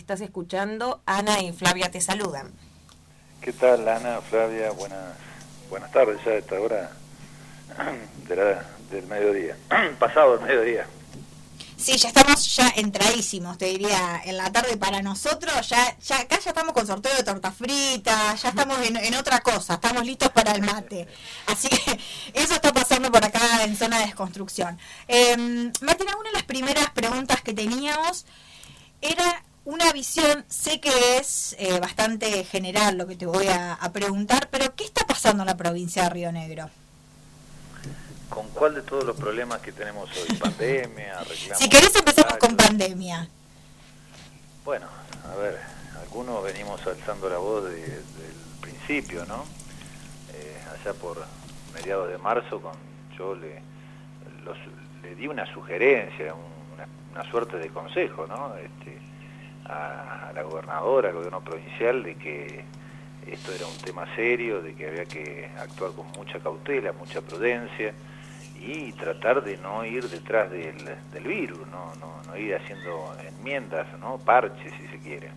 estás escuchando. Ana y Flavia te saludan. ¿Qué tal, Ana, Flavia? Buenas tardes ya a esta hora del mediodía, pasado el mediodía. Sí, ya estamos entradísimos, te diría, en la tarde para nosotros. Acá ya estamos con sorteo de torta frita, ya estamos en otra cosa, estamos listos para el mate. Así que eso está pasando por acá en Zona de Desconstrucción. Martina, una de las primeras preguntas que teníamos era una visión, sé que es bastante general lo que te voy a preguntar, pero ¿qué está pasando en la provincia de Río Negro? ¿Con cuál de todos los problemas que tenemos hoy? ¿Pandemia? ¿Reclamos? Si querés empezamos con pandemia. Bueno, a ver, algunos venimos alzando la voz del principio, ¿no? Allá por mediados de marzo, yo le di una sugerencia, una suerte de consejo, ¿no? A la gobernadora, al gobierno provincial, de que esto era un tema serio, de que había que actuar con mucha cautela, mucha prudencia, y tratar de no ir detrás del virus, no ir haciendo enmiendas, ¿no? Parches, si se quiere.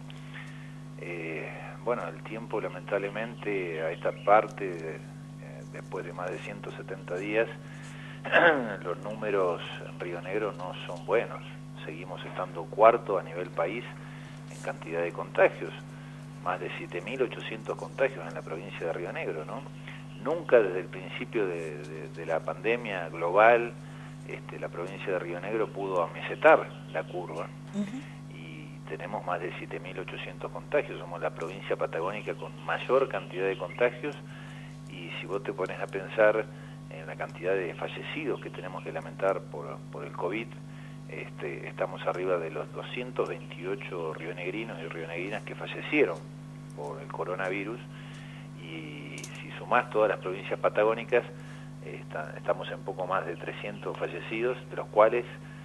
Bueno, el tiempo, lamentablemente, a esta parte, después de más de 170 días, los números en Río Negro no son buenos. Seguimos estando cuarto a nivel país en cantidad de contagios, más de 7.800 contagios en la provincia de Río Negro, ¿no? Nunca desde el principio de la pandemia global la provincia de Río Negro pudo amesetar la curva. Y tenemos más de 7.800 contagios, somos la provincia patagónica con mayor cantidad de contagios, y si vos te pones a pensar en la cantidad de fallecidos que tenemos que lamentar por el COVID, estamos arriba de los 228 rionegrinos y rionegrinas que fallecieron por el coronavirus, y si sumás todas las provincias patagónicas, estamos en poco más de 300 fallecidos, de los cuales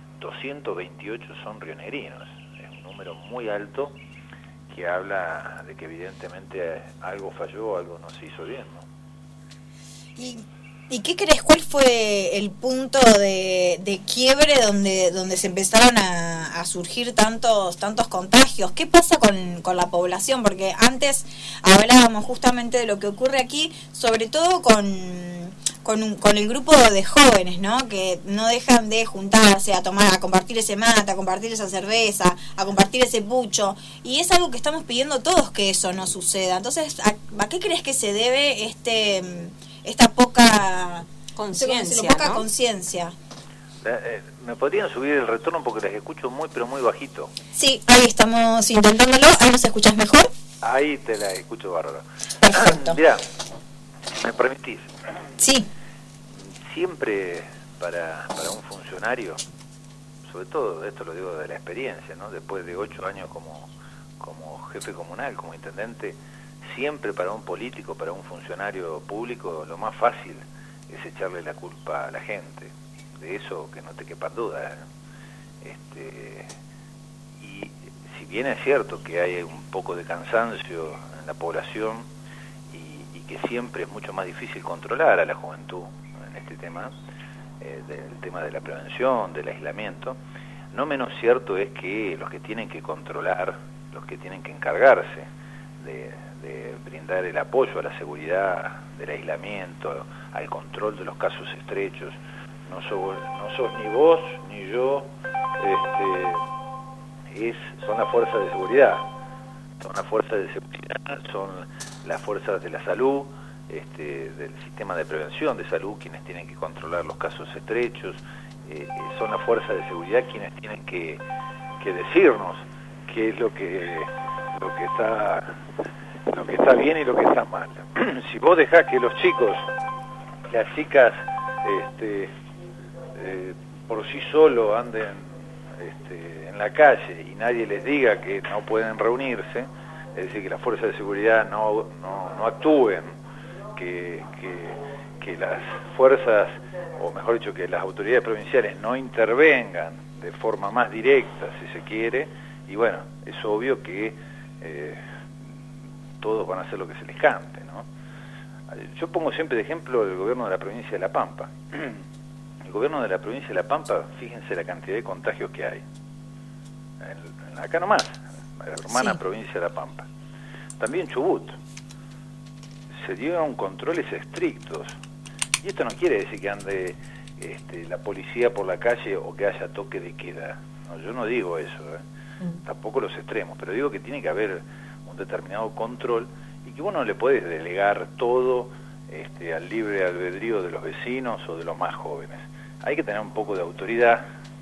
228 son rionegrinos. Es un número muy alto que habla de que evidentemente algo falló, algo no se hizo bien, ¿no? ¿Y qué crees? ¿Cuál fue el punto de quiebre donde se empezaron a surgir tantos contagios? ¿Qué pasa con la población? Porque antes hablábamos justamente de lo que ocurre aquí, sobre todo con el grupo de jóvenes, ¿no? Que no dejan de juntarse a tomar, a compartir ese mate, a compartir esa cerveza, a compartir ese pucho, y es algo que estamos pidiendo todos, que eso no suceda. Entonces, ¿a qué crees que se debe esta poca conciencia, ¿no? Conciencia. ¿Me podrían subir el retorno porque les escucho pero muy bajito? Sí, ahí estamos intentándolo. ¿Ahí nos escuchas mejor? Ahí te la escucho bárbaro. Perfecto. Mirá, ¿me permitís? Sí. Siempre para un funcionario, sobre todo esto lo digo de la experiencia, ¿no? Después de 8 años como jefe comunal, como intendente, siempre para un político, para un funcionario público, lo más fácil es echarle la culpa a la gente. De eso que no te quepa duda. Y si bien es cierto que hay un poco de cansancio en la población y que siempre es mucho más difícil controlar a la juventud en este tema, del tema de la prevención, del aislamiento, no menos cierto es que los que tienen que controlar, los que tienen que encargarse de brindar el apoyo a la seguridad, del aislamiento, al control de los casos estrechos, no sos ni vos ni yo, son las fuerzas de seguridad, son las fuerzas de la salud, del sistema de prevención de salud, quienes tienen que controlar los casos estrechos, son las fuerzas de seguridad quienes tienen que decirnos qué es lo que está bien y lo que está mal. Si vos dejás que los chicos, las chicas, por sí solos anden en la calle y nadie les diga que no pueden reunirse, es decir, que las fuerzas de seguridad no actúen, que las fuerzas, o mejor dicho, que las autoridades provinciales no intervengan de forma más directa, si se quiere, y bueno, es obvio que todos van a hacer lo que se les cante, ¿no? Yo pongo siempre de ejemplo el gobierno de la provincia de La Pampa. El gobierno de la provincia de La Pampa, fíjense la cantidad de contagios que hay. Acá nomás, hermana Sí. provincia de La Pampa. También Chubut. Se dieron controles estrictos. Y esto no quiere decir que ande la policía por la calle o que haya toque de queda. No, yo no digo eso, tampoco los extremos, pero digo que tiene que haber un determinado control y que vos no le podés delegar todo al libre albedrío de los vecinos o de los más jóvenes. Hay que tener un poco de autoridad.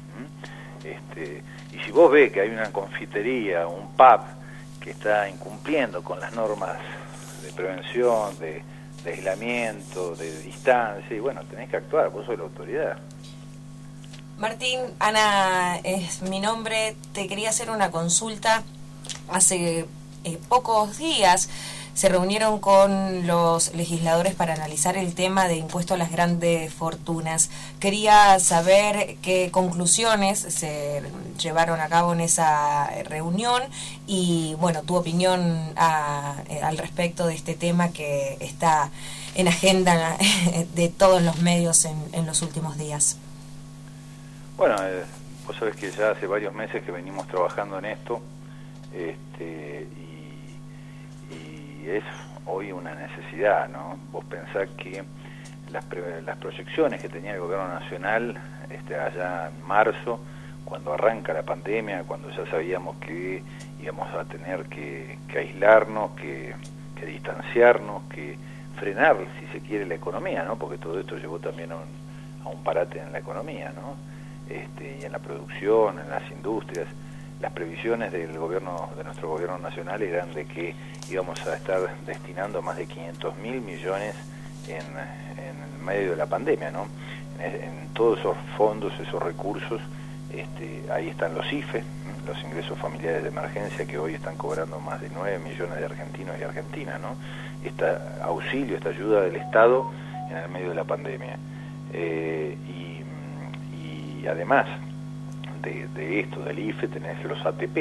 Y si vos ves que hay una confitería, un pub que está incumpliendo con las normas de prevención, de aislamiento, de distancia, y bueno, tenés que actuar, vos sos la autoridad. Martín, Ana es mi nombre, te quería hacer una consulta. Hace pocos días se reunieron con los legisladores para analizar el tema de impuesto a las grandes fortunas. Quería saber qué conclusiones se llevaron a cabo en esa reunión y, bueno, tu opinión al respecto de este tema que está en agenda de todos los medios en los últimos días. Bueno, vos sabés que ya hace varios meses que venimos trabajando en esto, y es hoy una necesidad, ¿no? Vos pensás que las proyecciones que tenía el gobierno nacional allá en marzo, cuando arranca la pandemia, cuando ya sabíamos que íbamos a tener que aislarnos, que distanciarnos, que frenar, si se quiere, la economía, ¿no? Porque todo esto llevó también a un parate en la economía, ¿no? Y en la producción, en las industrias. Las previsiones del gobierno, de nuestro gobierno nacional, eran de que íbamos a estar destinando más de 500.000 millones en el medio de la pandemia, ¿no? En todos esos fondos, esos recursos, ahí están los IFE, los ingresos familiares de emergencia, que hoy están cobrando más de 9 millones de argentinos y argentinas, ¿no? Este auxilio, esta ayuda del Estado en el medio de la pandemia. Y además de esto, del IFE, tenés los ATP,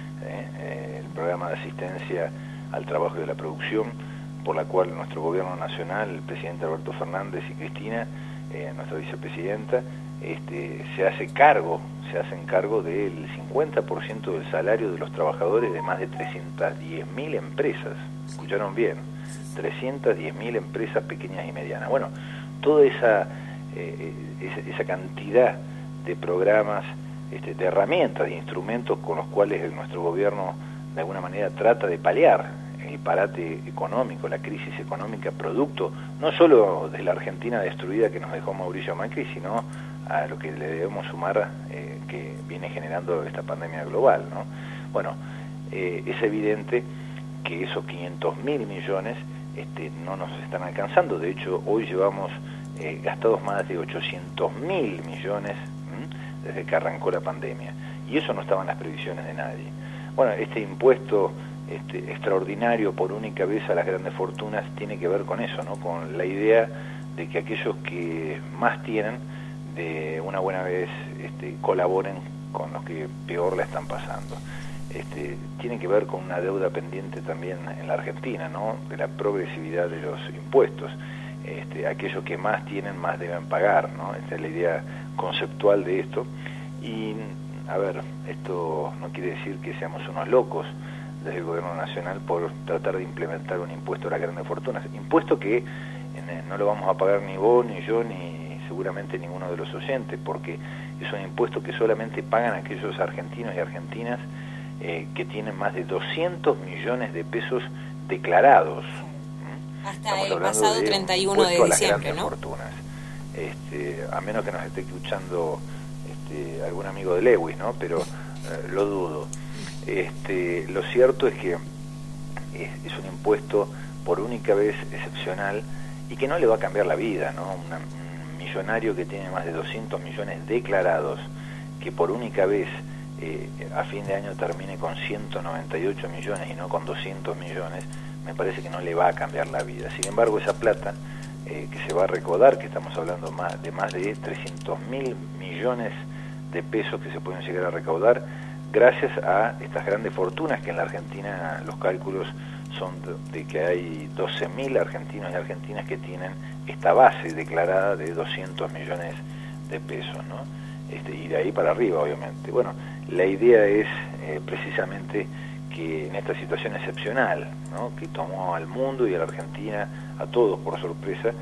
el programa de asistencia al trabajo y a la producción, por la cual nuestro gobierno nacional, el presidente Alberto Fernández y Cristina, nuestra vicepresidenta, se hacen cargo del 50% del salario de los trabajadores de más de 310.000 empresas. ¿Escucharon bien? 310.000 empresas pequeñas y medianas. Bueno, toda esa cantidad de programas, de herramientas, de instrumentos con los cuales nuestro gobierno de alguna manera trata de paliar el parate económico, la crisis económica, producto no solo de la Argentina destruida que nos dejó Mauricio Macri, sino a lo que le debemos sumar que viene generando esta pandemia global, ¿no? Bueno, es evidente que esos 500.000 millones no nos están alcanzando. De hecho, hoy llevamos gastados más de 800.000 millones desde que arrancó la pandemia, y eso no estaba en las previsiones de nadie. Bueno, este impuesto extraordinario por única vez a las grandes fortunas tiene que ver con eso, ¿no? Con la idea de que aquellos que más tienen, de una buena vez colaboren con los que peor la están pasando. Tiene que ver con una deuda pendiente también en la Argentina, ¿no? De la progresividad de los impuestos. Aquellos que más tienen, más deben pagar, ¿no? Esta es la idea conceptual de esto. Y, a ver, esto no quiere decir que seamos unos locos desde el gobierno nacional por tratar de implementar un impuesto a las grandes fortunas. Impuesto que no lo vamos a pagar ni vos, ni yo, ni seguramente ninguno de los oyentes, porque es un impuesto que solamente pagan aquellos argentinos y argentinas que tienen más de 200 millones de pesos declarados. Hasta el pasado 31 de diciembre, ¿no? Fortunas. A menos que nos esté escuchando algún amigo de Lewis, ¿no? Pero lo dudo. Lo cierto es que es un impuesto por única vez excepcional y que no le va a cambiar la vida, ¿no? Un millonario que tiene más de 200 millones declarados, que por única vez a fin de año termine con 198 millones y no con 200 millones, me parece que no le va a cambiar la vida. Sin embargo, esa plata que se va a recaudar, que estamos hablando de más de 300.000 millones de pesos que se pueden llegar a recaudar, gracias a estas grandes fortunas, que en la Argentina los cálculos son de que hay 12.000 argentinos y argentinas que tienen esta base declarada de 200 millones de pesos, ¿no? Y de ahí para arriba, obviamente. Bueno, la idea es precisamente que en esta situación excepcional, ¿no?, que tomó al mundo y a la Argentina, a todos por sorpresa,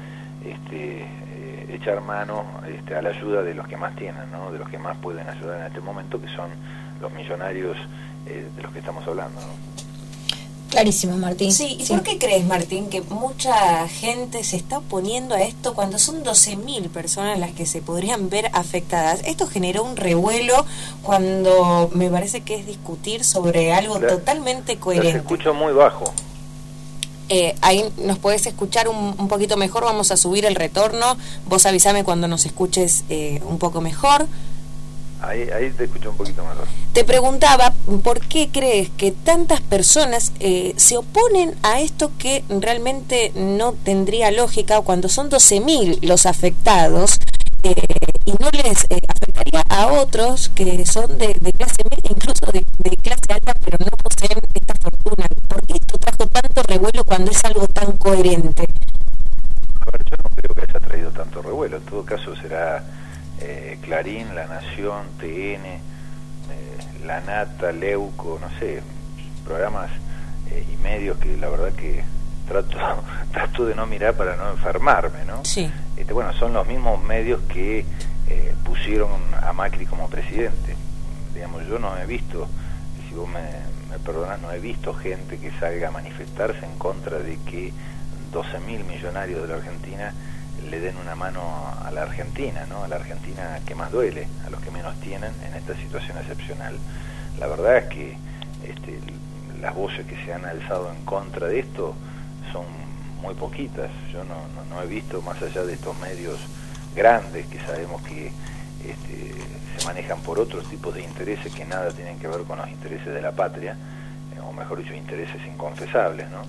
echar mano a la ayuda de los que más tienen, ¿no?, de los que más pueden ayudar en este momento, que son los millonarios de los que estamos hablando, ¿no? Clarísimo, Martín. Sí, ¿y por qué crees, Martín, que mucha gente se está oponiendo a esto cuando son 12.000 personas las que se podrían ver afectadas? Esto generó un revuelo cuando me parece que es discutir sobre algo totalmente coherente. Los escucho muy bajo. Ahí nos podés escuchar un poquito mejor, vamos a subir el retorno, vos avísame cuando nos escuches un poco mejor. Ahí te escucho un poquito mejor. Te preguntaba, ¿por qué crees que tantas personas se oponen a esto que realmente no tendría lógica cuando son 12.000 los afectados y no les afectaría a otros que son de clase media, incluso de clase alta, pero no poseen esta fortuna? ¿Por qué esto trajo tanto revuelo cuando es algo tan coherente? A ver, yo no creo que haya traído tanto revuelo. En todo caso será Clarín, La Nación, TN, La Nata, Leuco, no sé, programas y medios que la verdad que trato de no mirar para no enfermarme, ¿no? Sí. Bueno, son los mismos medios que pusieron a Macri como presidente. Digamos, yo no he visto, si vos me perdonás, no he visto gente que salga a manifestarse en contra de que 12.000 millonarios de la Argentina le den una mano a la Argentina, ¿no?, a la Argentina que más duele, a los que menos tienen en esta situación excepcional. La verdad es que las voces que se han alzado en contra de esto son muy poquitas. Yo no he visto, más allá de estos medios grandes que sabemos que se manejan por otros tipos de intereses que nada tienen que ver con los intereses de la patria, o mejor dicho, intereses inconfesables, ¿no?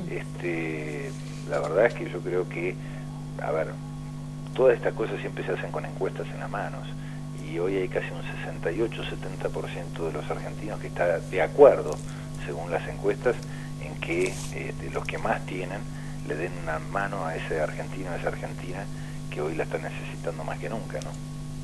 La verdad es que yo creo que, a ver, todas estas cosas siempre se hacen con encuestas en las manos, y hoy hay casi un 68-70% de los argentinos que está de acuerdo, según las encuestas, en que los que más tienen le den una mano a ese argentino, a esa argentina, que hoy la está necesitando más que nunca, ¿no?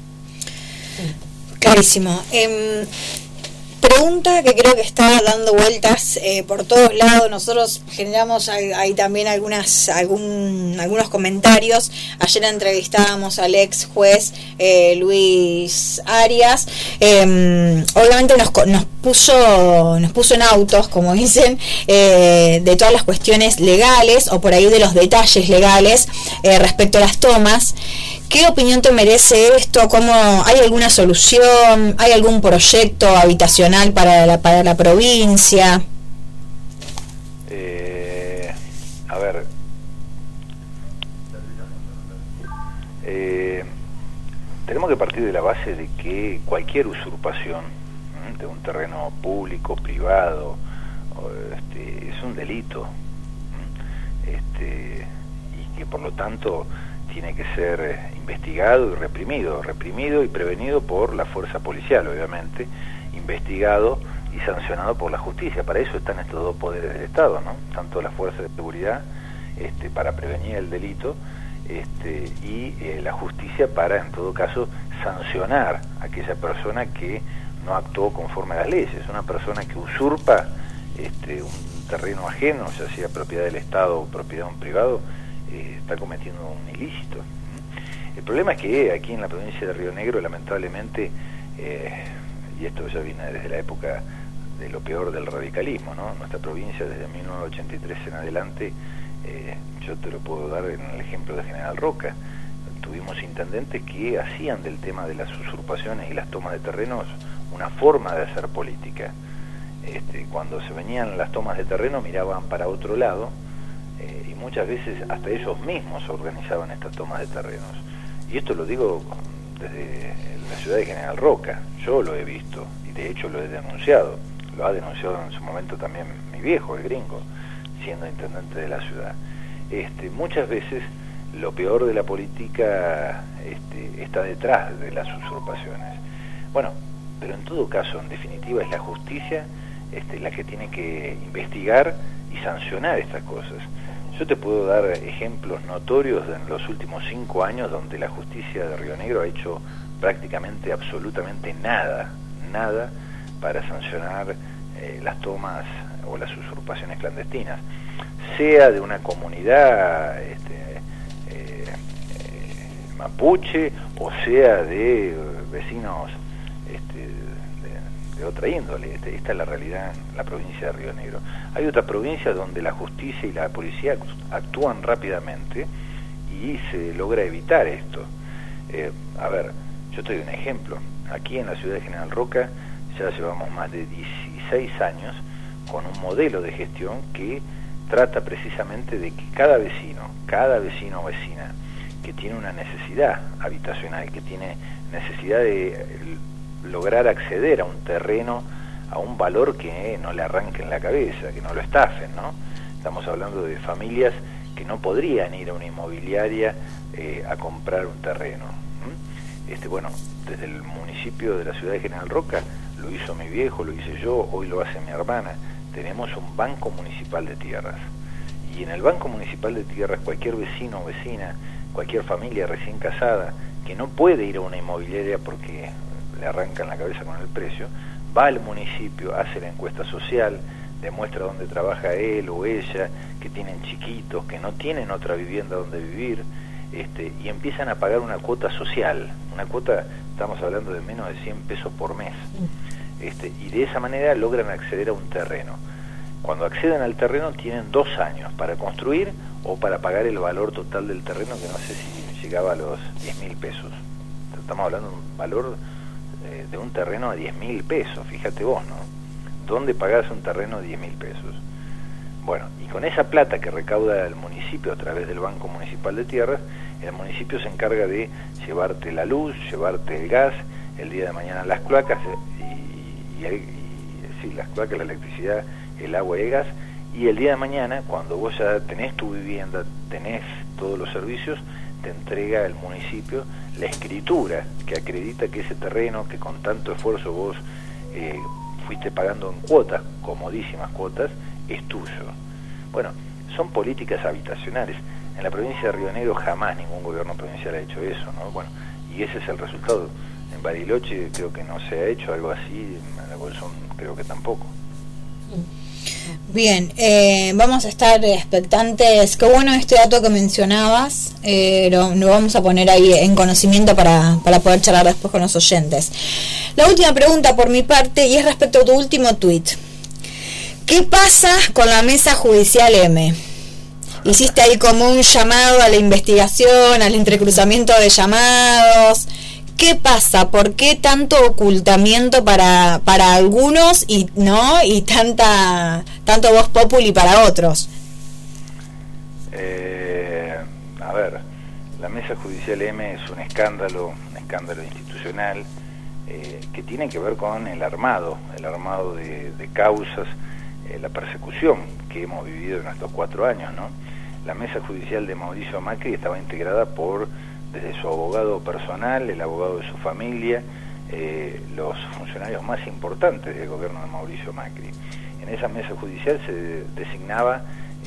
Clarísimo. Pregunta que creo que está dando vueltas por todos lados. Nosotros generamos ahí también algunos comentarios. Ayer entrevistábamos al ex juez Luis Arias. Obviamente nos puso en autos, como dicen, de todas las cuestiones legales o por ahí de los detalles legales respecto a las tomas. ¿Qué opinión te merece esto? ¿Cómo, hay alguna solución? ¿Hay algún proyecto habitacional para la provincia? A ver, tenemos que partir de la base de que cualquier usurpación de un terreno público, privado, es un delito, y que por lo tanto tiene que ser investigado y reprimido y prevenido por la fuerza policial, obviamente, investigado y sancionado por la justicia. Para eso están estos dos poderes del Estado, ¿no? Tanto la fuerza de seguridad para prevenir el delito y la justicia para, en todo caso, sancionar a aquella persona que no actuó conforme a las leyes. Una persona que usurpa un terreno ajeno, ya sea propiedad del Estado o propiedad de un privado, está cometiendo un ilícito. El problema es que aquí en la provincia de Río Negro, lamentablemente, y esto ya viene desde la época de lo peor del radicalismo, ¿no? Nuestra provincia, desde 1983 en adelante, yo te lo puedo dar en el ejemplo de General Roca. Tuvimos intendentes que hacían del tema de las usurpaciones y las tomas de terrenos una forma de hacer política. Cuando se venían las tomas de terreno miraban para otro lado, y muchas veces hasta ellos mismos organizaban estas tomas de terrenos. Y esto lo digo desde la ciudad de General Roca. Yo lo he visto y de hecho lo he denunciado. Lo ha denunciado en su momento también mi viejo, el gringo, siendo intendente de la ciudad. Muchas veces lo peor de la política está detrás de las usurpaciones. Bueno, pero en todo caso, en definitiva, es la justicia la que tiene que investigar y sancionar estas cosas. Yo te puedo dar ejemplos notorios en los últimos 5 años donde la justicia de Río Negro ha hecho prácticamente absolutamente nada para sancionar las tomas o las usurpaciones clandestinas, sea de una comunidad mapuche o sea de vecinos de otra índole. Esta es la realidad en la provincia de Río Negro. Hay otras provincias donde la justicia y la policía actúan rápidamente y se logra evitar esto. A ver, yo te doy un ejemplo. Aquí en la ciudad de General Roca ya llevamos más de 16 años con un modelo de gestión que trata precisamente de que cada vecino o vecina que tiene una necesidad habitacional, que tiene necesidad de lograr acceder a un terreno, a un valor que no le arranquen la cabeza, que no lo estafen, ¿no? Estamos hablando de familias que no podrían ir a una inmobiliaria a comprar un terreno. Bueno, desde el municipio de la ciudad de General Roca lo hizo mi viejo, lo hice yo, hoy lo hace mi hermana. Tenemos un banco municipal de tierras. Y en el banco municipal de tierras cualquier vecino o vecina, cualquier familia recién casada que no puede ir a una inmobiliaria porque le arrancan la cabeza con el precio, va al municipio, hace la encuesta social, demuestra dónde trabaja él o ella, que tienen chiquitos, que no tienen otra vivienda donde vivir, y empiezan a pagar una cuota social, una cuota, estamos hablando de menos de 100 pesos por mes, y de esa manera logran acceder a un terreno. Cuando acceden al terreno tienen 2 años para construir o para pagar el valor total del terreno, que no sé si llegaba a los 10.000 pesos. Estamos hablando de un valor de un terreno a 10.000 pesos, fíjate vos, ¿no? ¿Dónde pagás un terreno de 10.000 pesos? Bueno, y con esa plata que recauda el municipio a través del Banco Municipal de Tierras, el municipio se encarga de llevarte la luz, llevarte el gas, el día de mañana las cloacas, sí, las cloacas, la electricidad, el agua y el gas, y el día de mañana, cuando vos ya tenés tu vivienda, tenés todos los servicios, te entrega el municipio la escritura que acredita que ese terreno que con tanto esfuerzo vos fuiste pagando en cuotas, comodísimas cuotas, es tuyo. Bueno, son políticas habitacionales. En la provincia de Río Negro jamás ningún gobierno provincial ha hecho eso, ¿no? Bueno, y ese es el resultado. En Bariloche creo que no se ha hecho algo así, en la Bolsón creo que tampoco. Bien, vamos a estar expectantes. Qué bueno este dato que mencionabas, lo vamos a poner ahí en conocimiento para poder charlar después con los oyentes. La última pregunta por mi parte, y es respecto a tu último tuit. ¿Qué pasa con la mesa judicial M? Hiciste ahí como un llamado a la investigación, al entrecruzamiento de llamados. ¿Qué pasa? ¿Por qué tanto ocultamiento para algunos y tanto voz populi para otros? A ver, la mesa judicial M es un escándalo institucional que tiene que ver con el armado de causas, la persecución que hemos vivido en estos 4 años, ¿no? La mesa judicial de Mauricio Macri estaba integrada desde su abogado personal, el abogado de su familia, los funcionarios más importantes del gobierno de Mauricio Macri. En esa mesa judicial se designaba,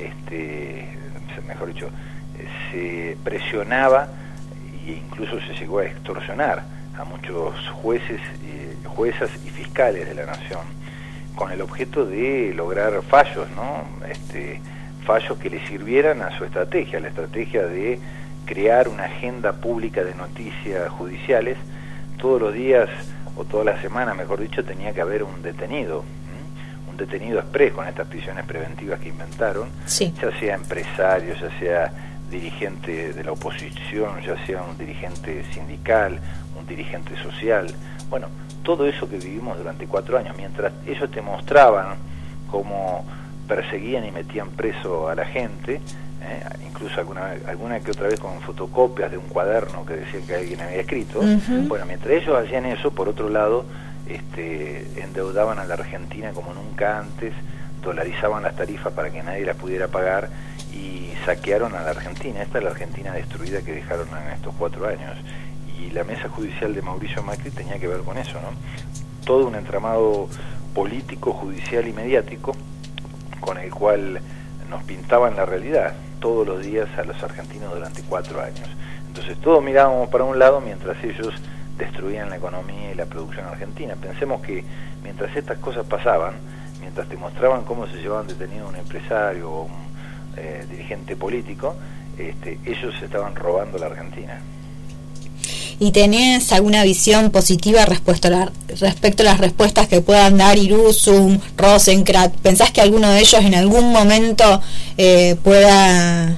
mejor dicho, se presionaba e incluso se llegó a extorsionar a muchos jueces, juezas y fiscales de la nación, con el objeto de lograr fallos, ¿no? Fallos que le sirvieran a su estrategia, la estrategia de crear una agenda pública de noticias judiciales. Todos los días, o todas las semanas, mejor dicho, tenía que haber un detenido exprés con estas prisiones preventivas que inventaron, sí. Ya sea empresario, ya sea dirigente de la oposición, ya sea un dirigente sindical, un dirigente social. Bueno, todo eso que vivimos durante 4 años, mientras ellos te mostraban cómo perseguían y metían preso a la gente, incluso alguna que otra vez con fotocopias de un cuaderno que decían que alguien había escrito. Uh-huh. Bueno, mientras ellos hacían eso, por otro lado, endeudaban a la Argentina como nunca antes, dolarizaban las tarifas para que nadie las pudiera pagar y saquearon a la Argentina. Esta es la Argentina destruida que dejaron en estos 4 años. Y la mesa judicial de Mauricio Macri tenía que ver con eso, ¿no? Todo un entramado político, judicial y mediático con el cual nos pintaban la realidad todos los días a los argentinos durante 4 años. Entonces todos mirábamos para un lado mientras ellos destruían la economía y la producción argentina. Pensemos que mientras estas cosas pasaban, mientras te mostraban cómo se llevaban detenido un empresario o un dirigente político, ellos se estaban robando la Argentina. ¿Y tenés alguna visión positiva respecto a las respuestas que puedan dar Iruzum, Rosenkrantz? ¿Pensás que alguno de ellos en algún momento pueda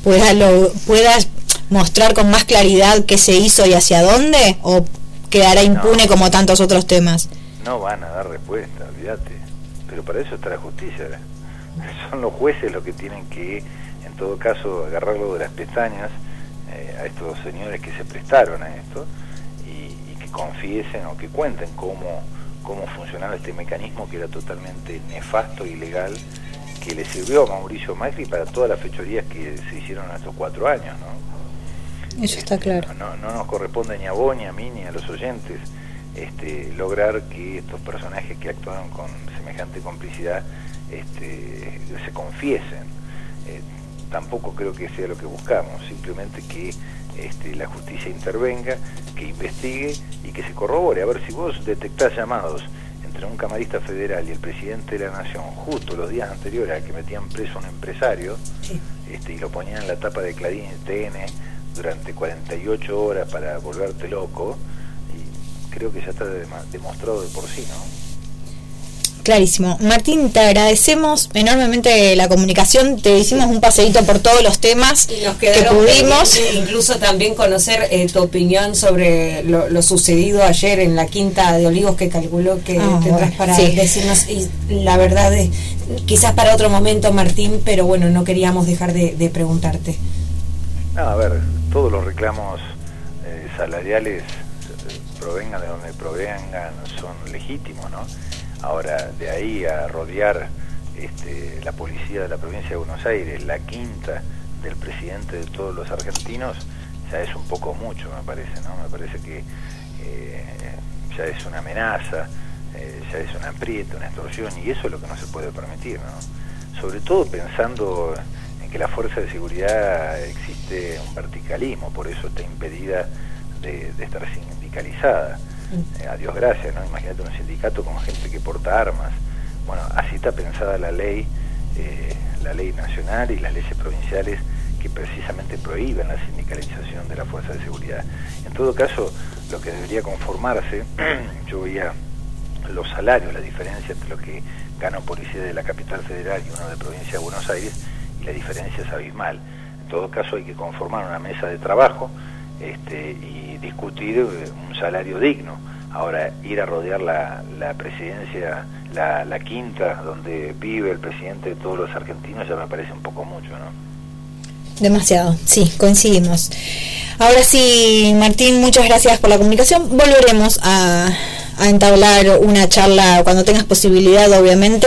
mostrar con más claridad qué se hizo y hacia dónde? ¿O quedará impune como tantos otros temas? No van a dar respuesta, olvídate. Pero para eso está la justicia. Son los jueces los que tienen que, en todo caso, agarrarlo de las pestañas a estos señores que se prestaron a esto y que confiesen o que cuenten cómo funcionaba este mecanismo que era totalmente nefasto e ilegal, que le sirvió a Mauricio Macri para todas las fechorías que se hicieron en estos 4 años, ¿no? Eso está claro. No nos corresponde ni a vos, ni a mí, ni a los oyentes lograr que estos personajes que actuaron con semejante complicidad se confiesen. Tampoco creo que sea lo que buscamos, simplemente que la justicia intervenga, que investigue y que se corrobore. A ver, si vos detectás llamados entre un camarista federal y el presidente de la Nación justo los días anteriores a que metían preso a un empresario, sí, y lo ponían en la tapa de Clarín y TN durante 48 horas para volverte loco, y creo que ya está demostrado de por sí, ¿no? Clarísimo. Martín, te agradecemos enormemente la comunicación, te hicimos un paseíto por todos los temas y nos que pudimos. Incluso también conocer tu opinión sobre lo sucedido ayer en la Quinta de Olivos, que calculó que tendrás para decirnos, y la verdad es, quizás para otro momento, Martín, pero bueno, no queríamos dejar de preguntarte. No, a ver, todos los reclamos salariales, provengan de donde provengan, son legítimos, ¿no? Ahora, de ahí a rodear la policía de la provincia de Buenos Aires, la quinta del presidente de todos los argentinos, ya es un poco mucho, me parece, ¿no? Me parece que ya es una amenaza, ya es un aprieto, una extorsión, y eso es lo que no se puede permitir, ¿no? Sobre todo pensando en que la fuerza de seguridad existe un verticalismo, por eso está impedida de estar sindicalizada. A Dios gracias, ¿no? Imagínate un sindicato con gente que porta armas. Bueno, así está pensada la ley nacional y las leyes provinciales que precisamente prohíben la sindicalización de la fuerza de seguridad. En todo caso, lo que debería conformarse, yo veía los salarios, la diferencia entre lo que gana un policía de la capital federal y uno de provincia de Buenos Aires, y la diferencia es abismal. En todo caso, hay que conformar una mesa de trabajo y discutir un salario digno. Ahora, ir a rodear la presidencia, la quinta donde vive el presidente de todos los argentinos, ya me parece un poco mucho, ¿no? Demasiado, sí, coincidimos. Ahora sí, Martín, muchas gracias por la comunicación. Volveremos a entablar una charla cuando tengas posibilidad, obviamente.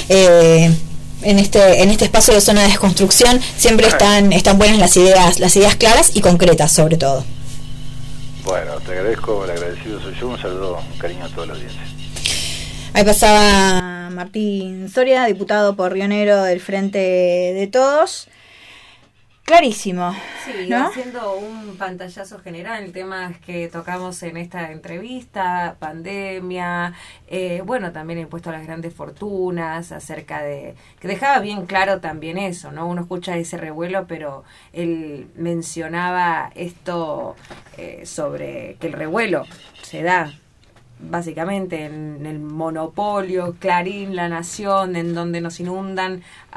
En este espacio de zona de desconstrucción siempre están buenas las ideas claras y concretas, sobre todo. Bueno, te agradezco, el agradecido soy yo. Un saludo, un cariño a todos los audiencia. Ahí pasaba Martín Soria, diputado por Río Negro del Frente de Todos. Clarísimo, sí, ¿no? Haciendo un pantallazo general, temas que tocamos en esta entrevista, pandemia, bueno, también el impuesto a las grandes fortunas, acerca de, que dejaba bien claro también eso, ¿no? Uno escucha ese revuelo, pero él mencionaba esto sobre que el revuelo se da básicamente en el monopolio, Clarín, La Nación, en donde nos inundan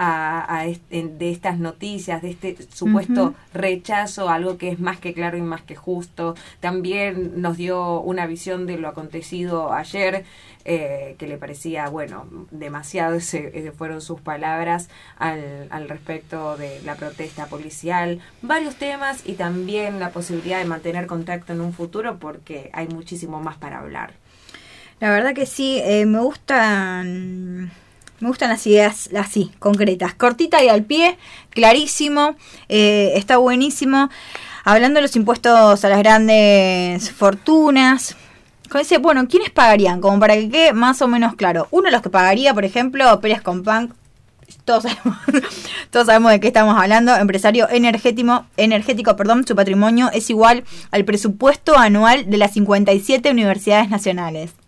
de estas noticias, de este supuesto rechazo, algo que es más que claro y más que justo. También nos dio una visión de lo acontecido ayer, que le parecía, bueno, demasiado, fueron sus palabras al respecto de la protesta policial, varios temas, y también la posibilidad de mantener contacto en un futuro, porque hay muchísimo más para hablar. La verdad que sí, me gustan las ideas así, concretas, cortita y al pie, clarísimo, está buenísimo. Hablando de los impuestos a las grandes fortunas, con ese, bueno, ¿quiénes pagarían? Como para que quede más o menos claro. Uno de los que pagaría, por ejemplo, Pérez Companc, todos sabemos de qué estamos hablando, empresario energético, su patrimonio es igual al presupuesto anual de las 57 universidades nacionales.